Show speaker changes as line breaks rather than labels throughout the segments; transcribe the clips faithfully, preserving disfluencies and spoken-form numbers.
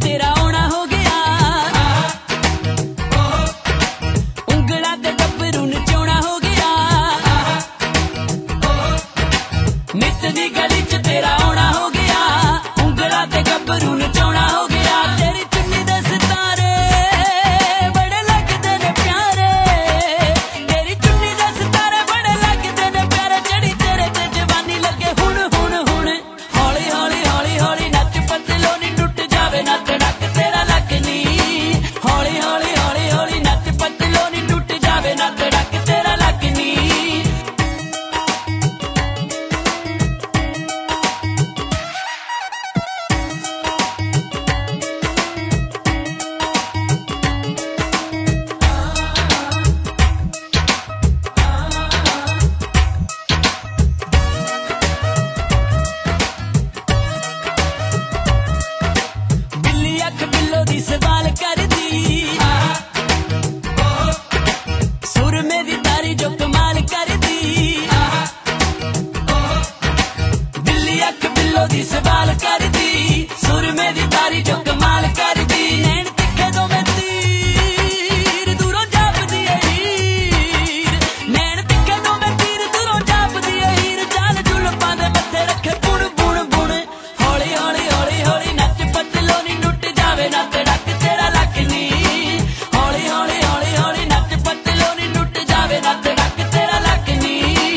तेरा आना हो गया, उंगला ते गब्बरू नचौना हो गया, नित दी गली च तेरा आना हो गया, उंगला ते गब्बरू नचौना हो गया। तेरी चुन्नी दे सितारे बड़े लगदे ने प्यारे, तेरी चुन्नी दे सितारे बड़े लगदे ने प्यारे, चढ़ी तेरे ते जवानी लगे हुण हुण हुण। हौली हौली हौली हौली नच पतलो नी टुट जावे नच डक तेरा लक नी, हौली हौली हौली हौली नच पतलो नी टुट जावे नच डक तेरा लक नी। सवाल कर दी सुर में दी तारी जो कमाल कर दी, बिल्ली अख बिल्लो दी सवाल कर दी, सुर में दी तारी जो कमाल कर दी। नैन तिखे दो में तीर दूरों जाप दी हीर, नैन तिखे दो में तीर दूरों जाप दी हीर, चाल जुल्फां दे मत्थे रखे बुण बुण बुण। हौली हौली हौली हौली नच पतलो नी टुट जावे नच डक तेरा लक नी, हौली हौली हौली हौली नच पतलो नी टुट जावे नच डक तेरा लक नी।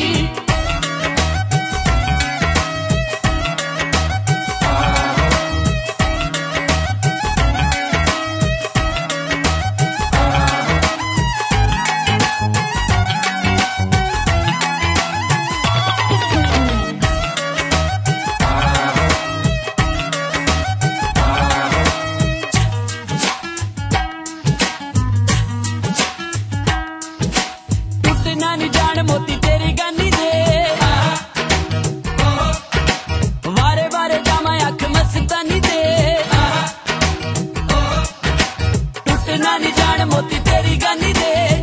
टुटना नी जान मोती तेरी गानी दे, वारे वारे जामा अख मस्तानी दे, टुटना नी जान मोती तेरी गानी दे।